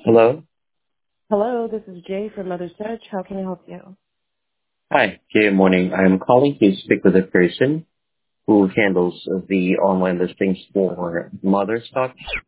Hello. Hello, this is Jay from Mother Search. How can I help you? Hi. Good morning. I'm calling to speak with the person who handles the online listings for Mother Stock.